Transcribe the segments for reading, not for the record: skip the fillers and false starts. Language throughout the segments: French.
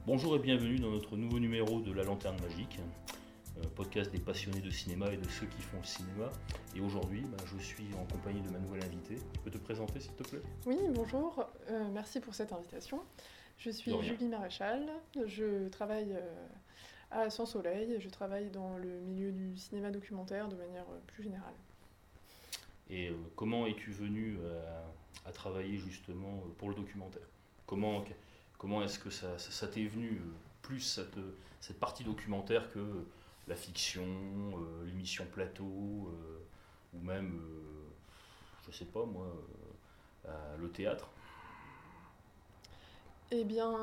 Bonjour et bienvenue dans notre nouveau numéro de La Lanterne Magique, podcast des passionnés de cinéma et de ceux qui font le cinéma. Et aujourd'hui, je suis en compagnie de ma nouvelle invitée. Tu peux te présenter s'il te plaît ? Oui, bonjour, merci pour cette invitation. Je suis Julie Maréchal, je travaille à Sans-Soleil et je travaille dans le milieu du cinéma documentaire de manière plus générale. Et comment es-tu venue à travailler justement pour le documentaire ? Comment est-ce que ça t'est venu plus cette partie documentaire que la fiction, l'émission plateau, ou même, je sais pas moi, le théâtre ? Eh bien,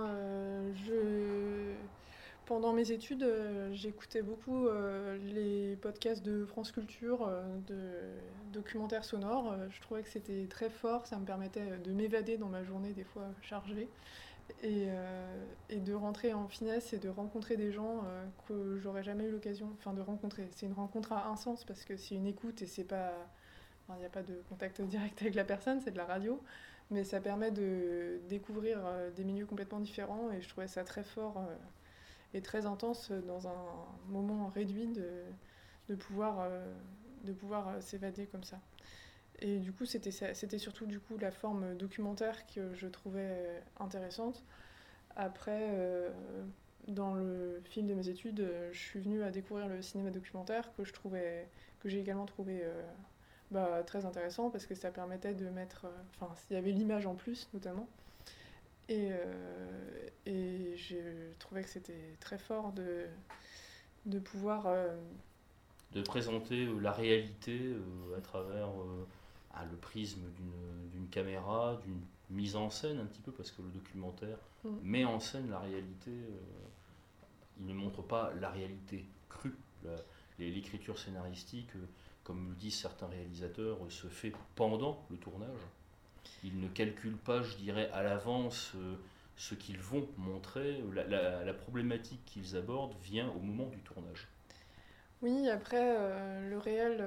pendant mes études, j'écoutais beaucoup les podcasts de France Culture, de documentaires sonores. Je trouvais que c'était très fort, ça me permettait de m'évader dans ma journée des fois chargée et de rentrer en finesse et de rencontrer des gens que j'aurais jamais eu l'occasion de rencontrer. C'est une rencontre à un sens parce que c'est une écoute et c'est pas... il n'y a pas de contact direct avec la personne, c'est de la radio, mais ça permet de découvrir des milieux complètement différents et je trouvais ça très fort et très intense dans un moment réduit de pouvoir s'évader comme ça. Et du coup, c'était surtout du coup la forme documentaire que je trouvais intéressante. Après, dans le fil de mes études, je suis venue à découvrir le cinéma documentaire que j'ai également trouvé très intéressant parce que ça permettait de mettre... il y avait l'image en plus, notamment. Et j'ai trouvé que c'était très fort de pouvoir... de présenter la réalité à travers le prisme d'une caméra, d'une mise en scène un petit peu, parce que le documentaire met en scène la réalité, il ne montre pas la réalité crue. L'écriture scénaristique, comme le disent certains réalisateurs, se fait pendant le tournage. Ils ne calculent pas, je dirais, à l'avance ce qu'ils vont montrer. La problématique qu'ils abordent vient au moment du tournage. Oui, après, le réel,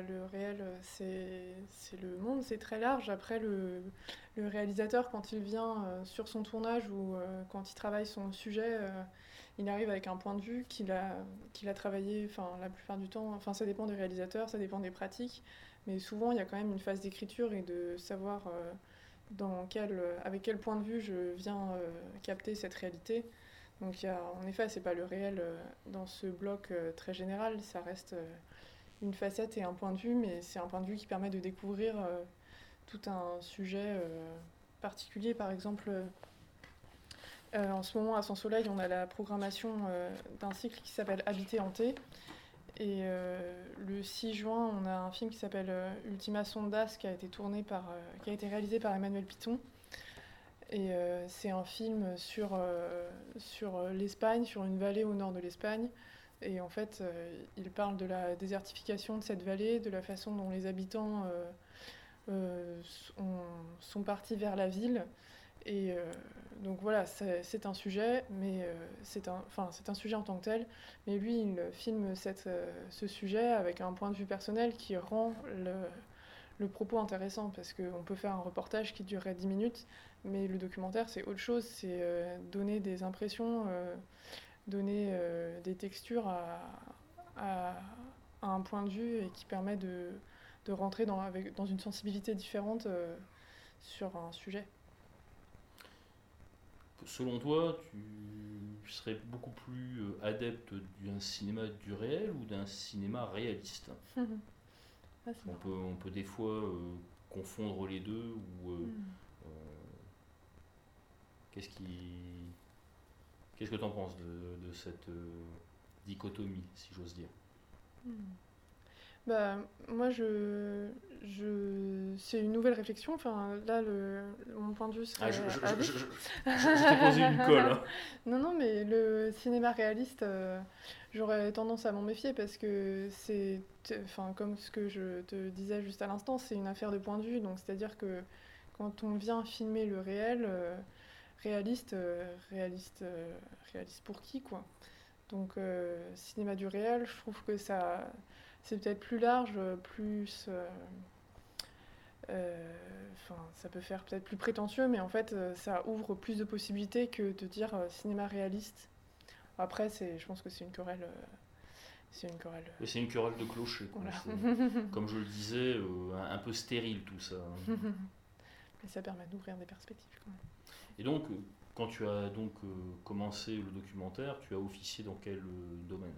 c'est le monde, c'est très large. Après, le réalisateur, quand il vient sur son tournage ou quand il travaille son sujet, il arrive avec un point de vue qu'il a travaillé, la plupart du temps, ça dépend des réalisateurs, ça dépend des pratiques, mais souvent, il y a quand même une phase d'écriture et de savoir avec quel point de vue je viens capter cette réalité. Donc en effet, c'est pas le réel dans ce bloc très général, ça reste une facette et un point de vue, mais c'est un point de vue qui permet de découvrir tout un sujet particulier. Par exemple, en ce moment à Sans-Soleil, on a la programmation d'un cycle qui s'appelle Habiter hanté. Et le 6 juin, on a un film qui s'appelle Ultima Sondas qui a été réalisé par Emmanuel Piton. Et c'est un film sur l'Espagne, sur une vallée au nord de l'Espagne. Et en fait, il parle de la désertification de cette vallée, de la façon dont les habitants sont partis vers la ville. Et donc voilà, c'est un sujet, mais c'est un sujet en tant que tel. Mais lui, il filme ce sujet avec un point de vue personnel qui rend le propos intéressant, parce qu'on peut faire un reportage qui durerait 10 minutes, mais le documentaire, c'est autre chose, c'est donner des impressions, donner des textures à un point de vue et qui permet de rentrer dans une sensibilité différente sur un sujet. Selon toi, tu serais beaucoup plus adepte d'un cinéma du réel ou d'un cinéma réaliste ? On peut des fois confondre les deux. Qu'est-ce que tu en penses de cette dichotomie, si j'ose dire ? Moi, c'est une nouvelle réflexion. Là, mon point de vue serait... je t'ai posé une colle. Hein. Non, mais le cinéma réaliste, j'aurais tendance à m'en méfier parce que comme ce que je te disais juste à l'instant, c'est une affaire de point de vue. Donc, c'est-à-dire que quand on vient filmer le réel, réaliste pour qui, quoi. Donc, cinéma du réel, je trouve que c'est peut-être plus large, plus ça peut faire peut-être plus prétentieux, mais en fait, ça ouvre plus de possibilités que de dire cinéma réaliste. Après, je pense que c'est une querelle. Oui, c'est une querelle de clocher, quoi. Voilà. Comme je le disais, un peu stérile tout ça. Mais ça permet d'ouvrir des perspectives quand même. Et donc, quand tu as donc commencé le documentaire, tu as officié dans quel domaine?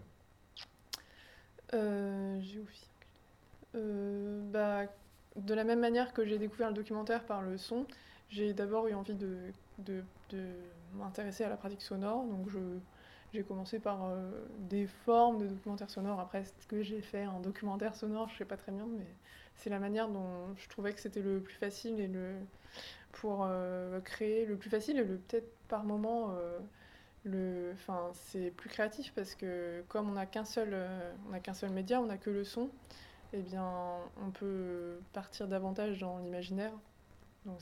J'ai officié. Bah, de la même manière que j'ai découvert le documentaire par le son, j'ai d'abord eu envie de m'intéresser à la pratique sonore. Donc j'ai commencé par des formes de documentaire sonore. Après, ce que j'ai fait en documentaire sonore, je sais pas très bien, mais c'est la manière dont je trouvais que c'était le plus facile et pour créer le plus facile et peut-être par moment c'est plus créatif parce que comme on n'a qu'un seul média, on n'a que le son. Eh bien, on peut partir davantage dans l'imaginaire. Donc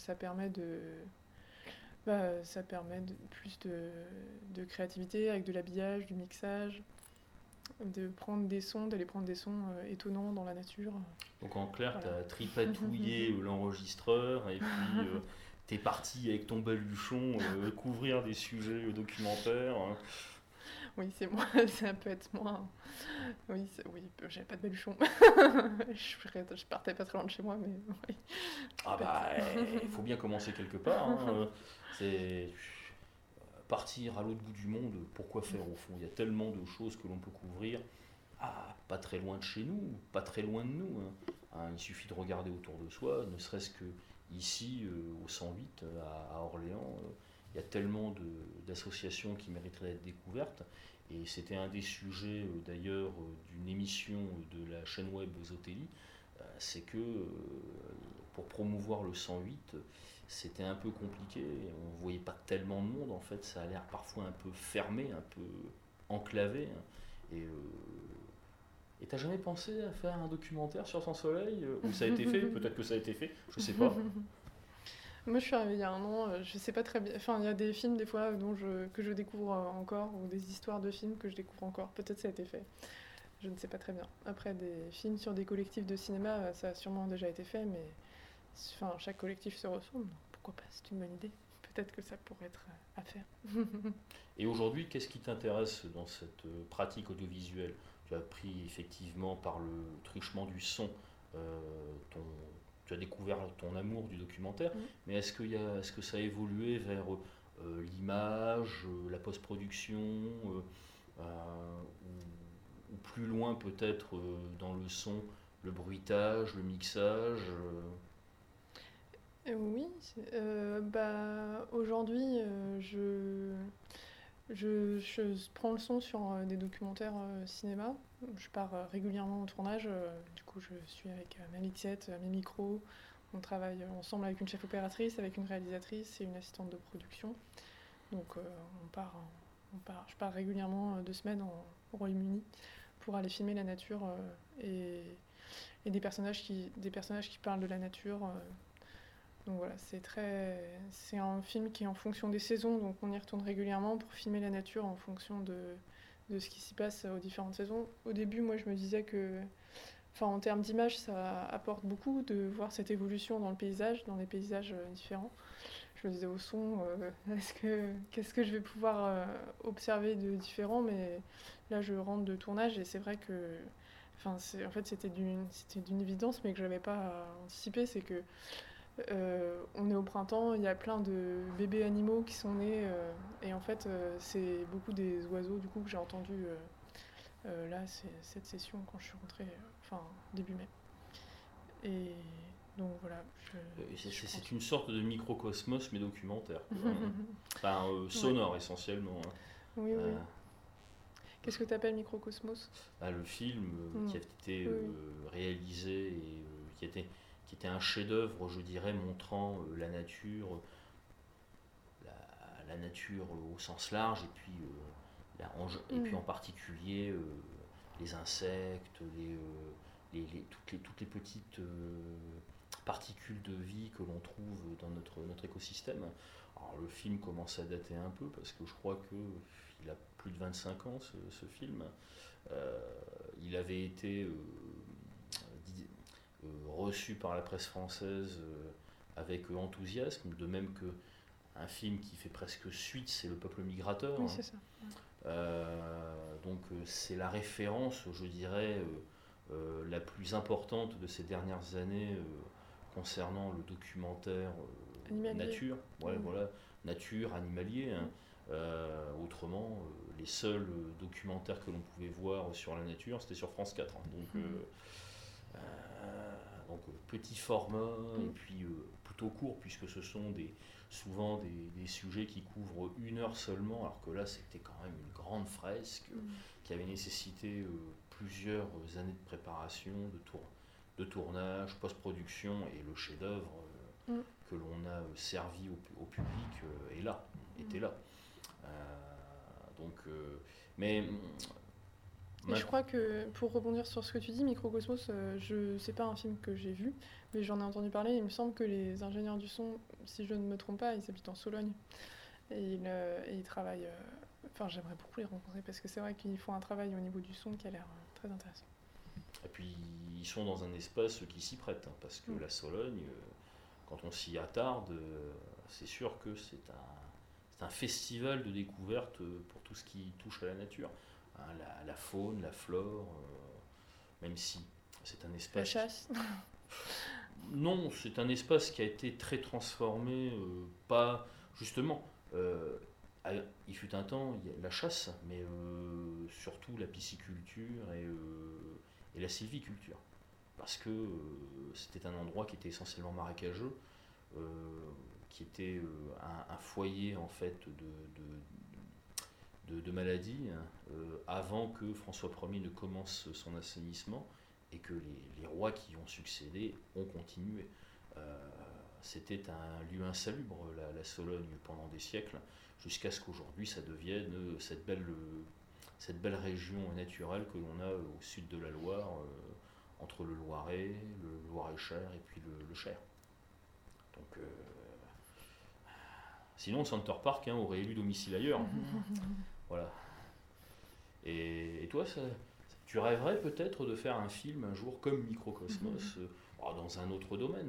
ça permet plus de créativité avec de l'habillage, du mixage, d'aller prendre des sons étonnants dans la nature. Donc en clair, tu Voilà. as tripatouillé l'enregistreur et puis t'es parti avec ton baluchon couvrir des sujets documentaires. Oui, c'est moi, ça peut être moi. Oui, j'avais pas de baluchon. Je partais pas très loin de chez moi, mais oui. Ah bah, il faut bien commencer quelque part. Hein. C'est partir à l'autre bout du monde, pourquoi faire au fond? Il y a tellement de choses que l'on peut couvrir. Ah, pas très loin de chez nous, pas très loin de nous. Hein. Il suffit de regarder autour de soi, ne serait-ce que ici, au 108, à Orléans, il y a tellement d'associations qui mériteraient d'être découvertes. Et c'était un des sujets d'ailleurs d'une émission de la chaîne web Zotelli, c'est que pour promouvoir le 108, c'était un peu compliqué, on ne voyait pas tellement de monde en fait, ça a l'air parfois un peu fermé, un peu enclavé. Et t'as jamais pensé à faire un documentaire sur Sans Soleil? Ou ça a été fait? Peut-être que ça a été fait, je sais pas. Moi, je suis arrivée il y a un an, je sais pas très bien. Enfin, il y a des films des fois que je découvre encore, ou des histoires de films que je découvre encore. Peut-être ça a été fait. Je ne sais pas très bien. Après, des films sur des collectifs de cinéma, ça a sûrement déjà été fait, mais enfin, chaque collectif se ressemble. Donc pourquoi pas? C'est une bonne idée. Peut-être que ça pourrait être à faire. Et aujourd'hui, qu'est-ce qui t'intéresse dans cette pratique audiovisuelle? Tu as appris effectivement par le truchement du son, euh, ton- tu as découvert ton amour du documentaire, Mm. mais est-ce que ça a évolué vers l'image, la post-production, ou plus loin peut-être dans le son, le bruitage, le mixage Oui, aujourd'hui, je prends le son sur des documentaires cinéma. Je pars régulièrement au tournage. Du coup, je suis avec ma mixette, mes micros. On travaille ensemble avec une chef opératrice, avec une réalisatrice et une assistante de production. Donc, je pars régulièrement 2 semaines au Royaume-Uni pour aller filmer la nature et des personnages qui parlent de la nature. Donc voilà, c'est un film qui est en fonction des saisons, donc on y retourne régulièrement pour filmer la nature en fonction de ce qui s'y passe aux différentes saisons. Au début, moi, je me disais que, enfin, en termes d'image, ça apporte beaucoup de voir cette évolution dans le paysage, dans les paysages différents. Je me disais au son, qu'est-ce que je vais pouvoir observer de différent, mais là, je rentre de tournage et c'est vrai que, enfin, en fait, c'était d'une évidence, mais que j'avais pas anticipé, c'est que on est au printemps, il y a plein de bébés animaux qui sont nés et en fait c'est beaucoup des oiseaux du coup que j'ai entendu là cette session quand je suis rentrée enfin début mai. Et donc voilà, c'est une sorte de microcosmos mais documentaire, quoi. Enfin, sonore ouais. essentiellement. Hein. Oui, oui. Euh, Qu'est-ce que tu appelles microcosmos? le film qui a été Oui, oui. réalisé et qui était un chef-d'œuvre, je dirais, montrant la nature au sens large et puis, et puis en particulier les insectes, toutes les petites particules de vie que l'on trouve dans notre écosystème. Alors le film commence à dater un peu parce que je crois qu'il a plus de 25 ans ce film. Euh, il avait été reçu par la presse française avec enthousiasme, de même que un film qui fait presque suite, c'est Le Peuple migrateur. Oui, c'est ça. Donc c'est la référence, je dirais, la plus importante de ces dernières années concernant le documentaire nature. Ouais, voilà, nature, animalier. Autrement, les seuls documentaires que l'on pouvait voir sur la nature, c'était sur France 4. Donc petit format et puis plutôt court, puisque ce sont souvent des sujets qui couvrent 1 heure seulement, alors que là c'était quand même une grande fresque qui avait nécessité plusieurs années de préparation, de tournage, post-production, et le chef-d'œuvre que l'on a servi au public était là. Et je crois que, pour rebondir sur ce que tu dis, Microcosmos, c'est pas un film que j'ai vu, mais j'en ai entendu parler. Il me semble que les ingénieurs du son, si je ne me trompe pas, ils habitent en Sologne. Et ils travaillent... Enfin, j'aimerais beaucoup les rencontrer, parce que c'est vrai qu'ils font un travail au niveau du son qui a l'air très intéressant. Et puis, ils sont dans un espace qui s'y prête, parce que la Sologne, quand on s'y attarde, c'est sûr que c'est un festival de découverte pour tout ce qui touche à la nature. La faune, la flore, même si c'est un espace... La chasse Non, c'est un espace qui a été très transformé, pas... Justement, il fut un temps, il y a la chasse, mais surtout la pisciculture et la sylviculture. Parce que c'était un endroit qui était essentiellement marécageux, qui était un foyer en fait de maladies, avant que François Ier ne commence son assainissement, et que les rois qui ont succédé ont continué. C'était un lieu insalubre, la Sologne, pendant des siècles, jusqu'à ce qu'aujourd'hui ça devienne cette belle région naturelle que l'on a au sud de la Loire, entre le Loiret, le Loir-et-Cher et puis le Cher. Donc, sinon, Center Park aurait élu domicile ailleurs. Voilà. Et toi, tu rêverais peut-être de faire un film un jour comme Microcosmos, dans un autre domaine.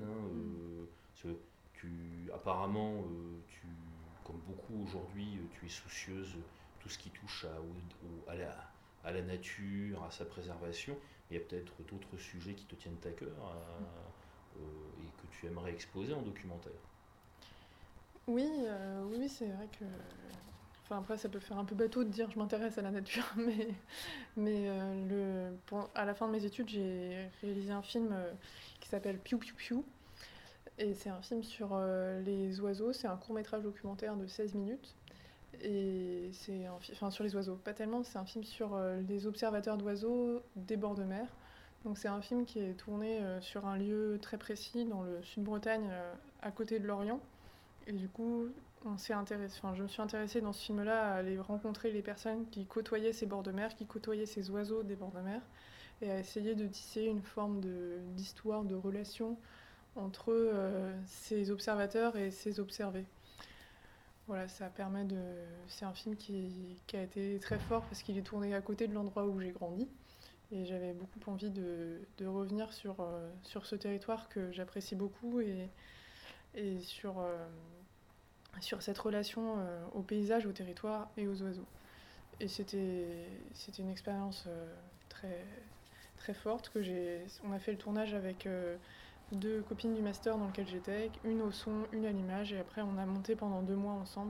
Apparemment, comme beaucoup aujourd'hui, tu es soucieuse de tout ce qui touche à la nature, à sa préservation. Il y a peut-être d'autres sujets qui te tiennent à cœur et que tu aimerais exposer en documentaire. Oui, c'est vrai que... Enfin, après, ça peut faire un peu bateau de dire je m'intéresse à la nature, mais à la fin de mes études, j'ai réalisé un film qui s'appelle Piou Piou Piou. Et c'est un film sur les oiseaux, c'est un court-métrage documentaire de 16 minutes. Et enfin, sur les oiseaux, pas tellement, c'est un film sur les observateurs d'oiseaux des bords de mer. Donc c'est un film qui est tourné sur un lieu très précis dans le sud-Bretagne, à côté de Lorient. Et du coup, je me suis intéressée dans ce film-là à aller rencontrer les personnes qui côtoyaient ces bords de mer, qui côtoyaient ces oiseaux des bords de mer, et à essayer de tisser une forme d'histoire, de relation entre ces observateurs et ces observés. Voilà, c'est un film qui a été très fort parce qu'il est tourné à côté de l'endroit où j'ai grandi. Et j'avais beaucoup envie de revenir sur ce territoire que j'apprécie beaucoup et sur cette relation au paysage, au territoire et aux oiseaux. Et c'était une expérience très, très forte. On a fait le tournage avec 2 copines du master dans lequel j'étais, une au son, une à l'image, et après on a monté pendant 2 mois ensemble.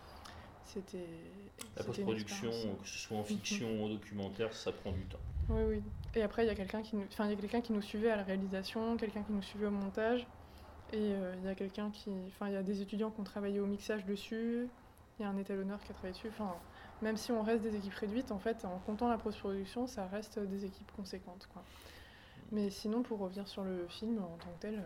La post-production, que ce soit en fiction ou en documentaire, ça prend du temps. Oui. Et après, il y a quelqu'un qui nous suivait à la réalisation, quelqu'un qui nous suivait au montage, et il y a des étudiants qui ont travaillé au mixage dessus, il y a un étalonneur qui a travaillé dessus. Enfin, même si on reste des équipes réduites, en fait, en comptant la post-production, ça reste des équipes conséquentes, quoi. Mais sinon, pour revenir sur le film en tant que tel,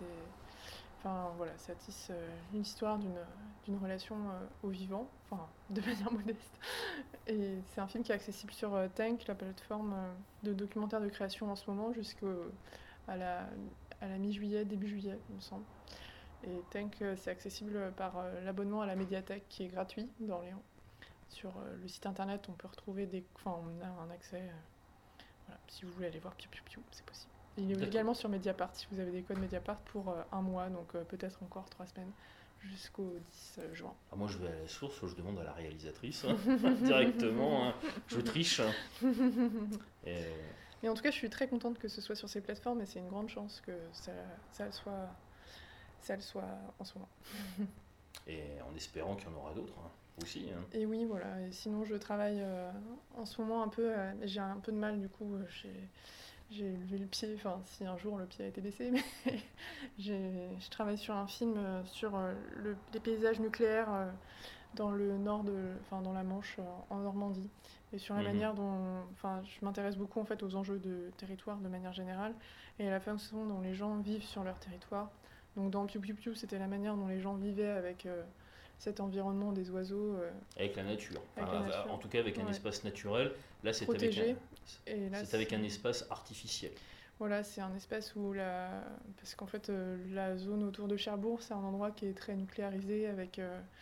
ça tisse une histoire d'une relation au vivant, de manière modeste. Et c'est un film qui est accessible sur Tank, la plateforme de documentaire de création en ce moment, jusqu'à la mi-juillet, début juillet, il me semble. Et Tank, c'est accessible par l'abonnement à la médiathèque qui est gratuit d'Orléans. Sur le site internet, on peut retrouver on a un accès. Voilà, si vous voulez aller voir Piou Piou Piou, c'est possible. Il est D'accord. également sur Mediapart, si vous avez des codes Mediapart pour un mois, donc peut-être encore 3 semaines, jusqu'au 10 juin. Ah, moi, je vais à la source, je demande à la réalisatrice directement. Je triche. Et, Mais en tout cas, je suis très contente que ce soit sur ces plateformes et c'est une grande chance que ça le soit en ce moment. et en espérant qu'il y en aura d'autres aussi. Et oui, voilà. Et sinon, je travaille en ce moment un peu. J'ai un peu de mal, du coup. J'ai levé le pied. Enfin, si un jour le pied a été baissé, mais je travaille sur un film sur les paysages nucléaires dans le nord dans la Manche, en Normandie. Et sur la manière dont. Enfin, je m'intéresse beaucoup en fait aux enjeux de territoire de manière générale et à la façon dont les gens vivent sur leur territoire. Donc dans Piu Piu Piu, c'était la manière dont les gens vivaient avec cet environnement des oiseaux. Avec la nature. Avec la nature. En tout cas, avec un espace naturel. Là, c'est protégé. avec un espace artificiel. Voilà, c'est un espace où parce qu'en fait, la zone autour de Cherbourg, c'est un endroit qui est très nucléarisé avec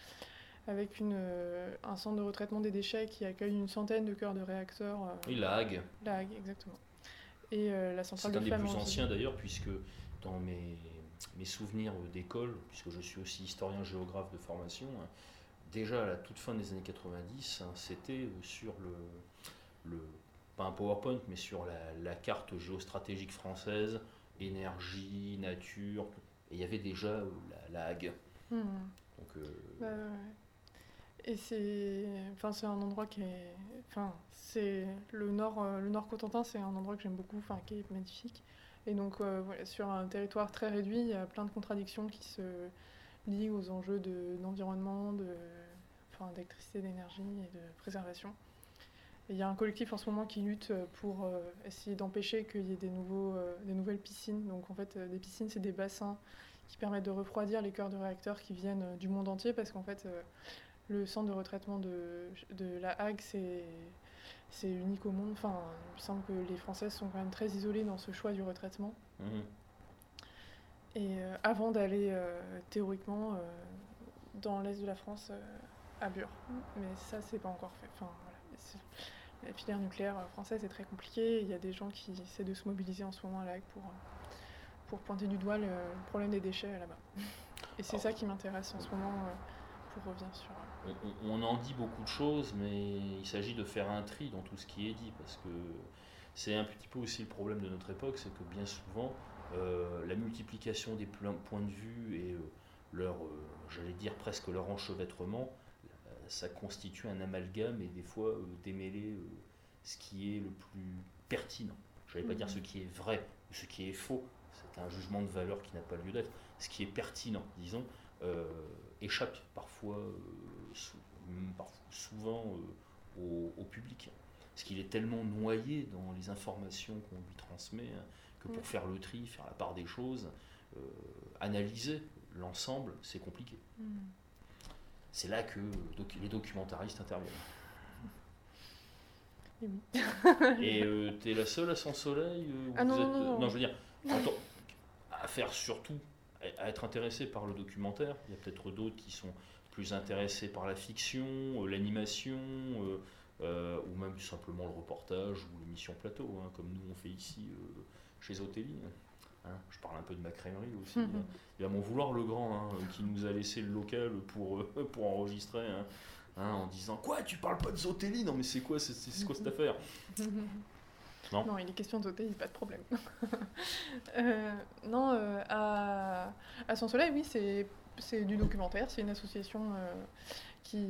un centre de retraitement des déchets qui accueille une centaine de cœurs de réacteurs. Oui, la Hague. La Hague, exactement. Et la centrale C'est de un des Flamanville. plus anciens d'ailleurs, puisque dans mes souvenirs d'école, puisque je suis aussi historien géographe de formation, déjà à la toute fin des années 90, c'était sur pas un PowerPoint, mais sur la carte géostratégique française, énergie, nature, et il y avait déjà la Hague. Donc, ouais. Et c'est un endroit qui est... c'est le Nord Cotentin, c'est un endroit que j'aime beaucoup, qui est magnifique. Et donc, voilà, sur un territoire très réduit, il y a plein de contradictions qui se lient aux enjeux d'environnement, d'électricité, d'énergie et de préservation. Et il y a un collectif en ce moment qui lutte pour essayer d'empêcher qu'il y ait des nouvelles piscines. Donc, en fait, des piscines, c'est des bassins qui permettent de refroidir les cœurs de réacteurs qui viennent du monde entier, parce qu'en fait... le centre de retraitement de la Hague, c'est unique au monde. Enfin, il me semble que les Françaises sont quand même très isolées dans ce choix du retraitement. Et avant d'aller théoriquement dans l'est de la France, à Bure. Mais ça, c'est pas encore fait. Enfin, voilà. La filière nucléaire française est très compliquée. Il y a des gens qui essaient de se mobiliser en ce moment à la Hague pour pointer du doigt le problème des déchets là-bas. Et c'est ça qui m'intéresse en ce moment, pour revenir sur... On en dit beaucoup de choses, mais il s'agit de faire un tri dans tout ce qui est dit, parce que c'est un petit peu aussi le problème de notre époque, c'est que bien souvent, la multiplication des points de vue et j'allais dire presque leur enchevêtrement, ça constitue un amalgame et des fois démêler ce qui est le plus pertinent. Je n'allais pas dire ce qui est vrai ou ce qui est faux, c'est un jugement de valeur qui n'a pas lieu d'être. Ce qui est pertinent, disons, échappe parfois, souvent au public. Parce qu'il est tellement noyé dans les informations qu'on lui transmet que pour faire le tri, faire la part des choses, analyser l'ensemble, c'est compliqué. C'est là que les documentaristes interviennent. Et oui. Et t'es la seule à Sans Soleil non. Non, je veux dire, à faire surtout, à être intéressé par le documentaire. Il y a peut-être d'autres qui sont plus intéressés par la fiction, l'animation, ou même simplement le reportage ou l'émission plateau, comme nous on fait ici chez Zotelli. Je parle un peu de ma crèmerie aussi. Il va m'en vouloir le grand, qui nous a laissé le local pour enregistrer, en disant « Quoi, tu parles pas de Zotelli? Non mais c'est quoi cette affaire ?» Non, il est question de Zotelli, pas de problème. À Sans Soleil, oui, c'est du documentaire, c'est une association qui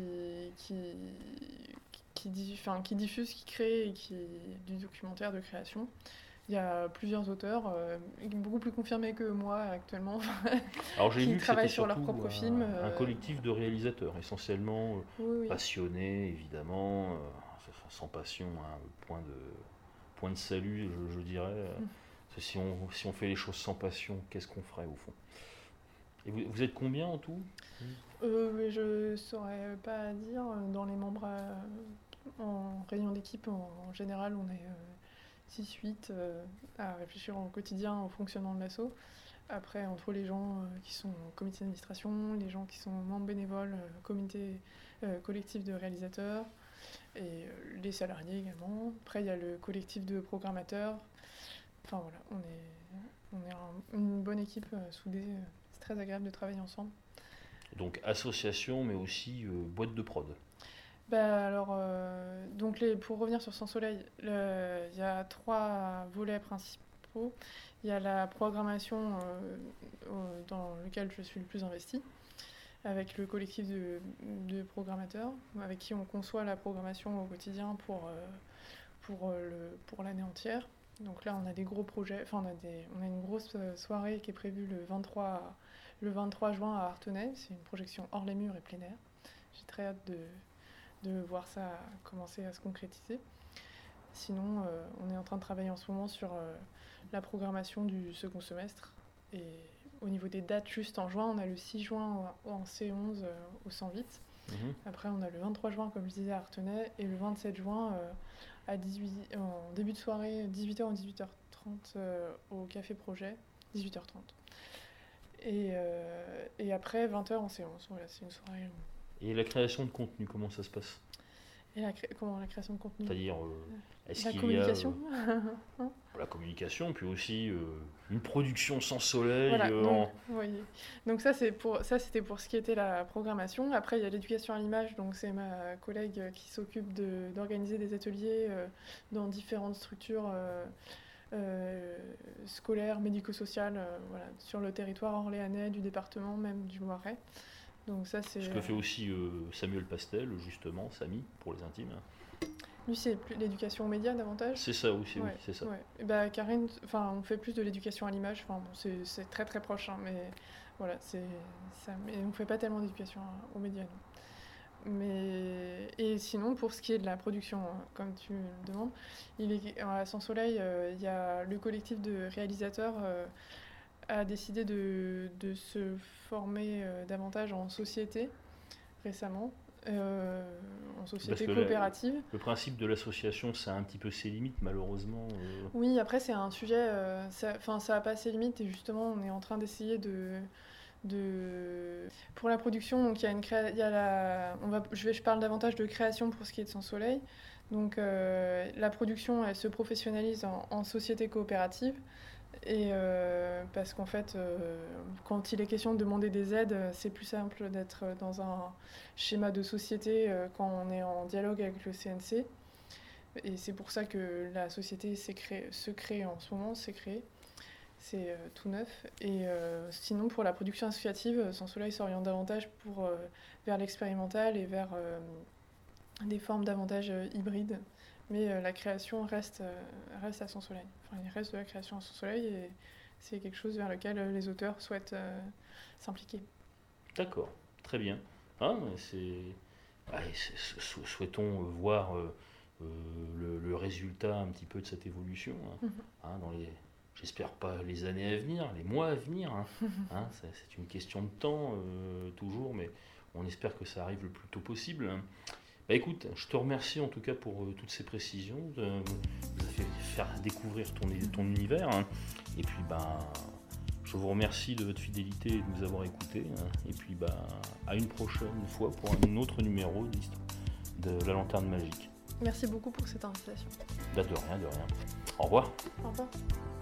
diffuse, qui crée du documentaire de création. Il y a plusieurs auteurs, beaucoup plus confirmés que moi actuellement, Alors, j'ai qui vu que travaillent c'était sur leurs propres films. Un collectif de réalisateurs, essentiellement oui. passionnés, évidemment, sans passion, point de salut, je dirais. Si on fait les choses sans passion, qu'est-ce qu'on ferait au fond? Et vous êtes combien en tout? Je ne saurais pas dire. Dans les membres en réunion d'équipe, en général, on est 6-8 à réfléchir au quotidien au fonctionnement de l'asso. Après, entre les gens qui sont au comité d'administration, les gens qui sont membres bénévoles, comité collectif de réalisateurs, et les salariés également. Après, il y a le collectif de programmateurs. Enfin voilà, on est une bonne équipe soudée. C'est très agréable de travailler ensemble. Donc association, mais aussi boîte de prod. Alors, donc pour revenir sur Sans Soleil, il y a 3 volets principaux. Il y a la programmation dans lequel je suis le plus investie, avec le collectif de programmateurs, avec qui on conçoit la programmation au quotidien pour l'année entière. Donc là, on a des gros projets, enfin on a une grosse soirée qui est prévue le 23 juin à Artenay. C'est une projection hors les murs et plein air. J'ai très hâte de voir ça commencer à se concrétiser. Sinon, on est en train de travailler en ce moment sur la programmation du second semestre. Et au niveau des dates, juste en juin, on a le 6 juin en C11 au 108. Après, on a le 23 juin, comme je disais, à Artenay, et le 27 juin en début de soirée, 18h ou 18h30 au Café Projet, 18h30. Et après, 20h en C11. Voilà, c'est une soirée. Et la création de contenu, comment ça se passe ? Et la création de contenu ? C'est-à-dire, est-ce la qu'il communication y a la communication, puis aussi une production sans soleil. Voilà, donc ça c'était pour ce qui était la programmation. Après il y a l'éducation à l'image, donc c'est ma collègue qui s'occupe d'organiser des ateliers dans différentes structures scolaires, médico-sociales, sur le territoire orléanais, du département, même du Loiret. Donc ça, c'est... Ce que fait aussi Samuel Pastel, justement, Samy, pour les intimes. Lui, c'est plus l'éducation aux médias davantage. C'est ça aussi, oui, c'est ça. Ouais. Et Karine, on fait plus de l'éducation à l'image. C'est très très proche, hein, mais voilà, c'est ça. Mais on fait pas tellement d'éducation aux médias, non. Et sinon, pour ce qui est de la production, comme tu me demandes, à Sans Soleil, il y a le collectif de réalisateurs a décidé de se former davantage en société récemment, en société coopérative. Le principe de l'association, ça a un petit peu ses limites, malheureusement. Oui, après c'est un sujet, ça n'a pas ses limites, et justement on est en train d'essayer pour la production, donc je parle davantage de création pour ce qui est de Sans Soleil. Donc la production, elle se professionnalise en société coopérative. Et parce qu'en fait, quand il est question de demander des aides, c'est plus simple d'être dans un schéma de société quand on est en dialogue avec le CNC. Et c'est pour ça que la société se crée en ce moment, c'est tout neuf. Et sinon, pour la production associative, Sans Soleil s'oriente davantage vers l'expérimental et vers des formes davantage hybrides. Mais la création reste à Sans Soleil. Enfin, il reste de la création à Sans Soleil, et c'est quelque chose vers lequel les auteurs souhaitent s'impliquer. D'accord, très bien. Souhaitons voir le résultat un petit peu de cette évolution dans j'espère pas les années à venir, les mois à venir. C'est une question de temps toujours, mais on espère que ça arrive le plus tôt possible. Écoute, je te remercie en tout cas pour toutes ces précisions. Vous avez fait faire découvrir ton univers. Et puis, je vous remercie de votre fidélité et de nous avoir écoutés. Et puis, à une prochaine fois pour un autre numéro de La Lanterne Magique. Merci beaucoup pour cette invitation. De rien. Au revoir. Au revoir.